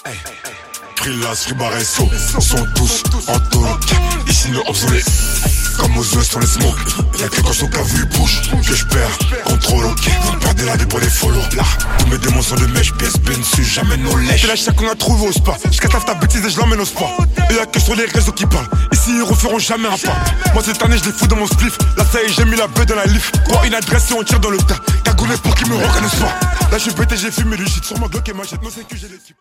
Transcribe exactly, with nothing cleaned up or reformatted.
Trilas, Fribaresso, sont tous en talk. Ici nos obsolètes, comme aux ouest on les smoke. Y'a que quand son cas vu bouge, que je perds, contrôle ok. Vous perdez la vie pour des follow. Là, tous mes démons sont de mèche, P S P dessus, jamais nos lèches. C'est la chaque qu'on a trouvé au spa. J'catave ta bêtise et je l'emmène au sport. Et y'a que sur les réseaux qui parlent. Ici ils referont jamais un pas. Moi cette année je les fous dans mon spliff. Là ça y est j'ai mis la bête dans la lift. Quoi une adresse et on tire dans le tas. Cagoulé pour qu'ils me reconnaissent pas. Là je suis bête et j'ai fumé du shit. Sur ma Glock et machette, non c'est que j'ai les types.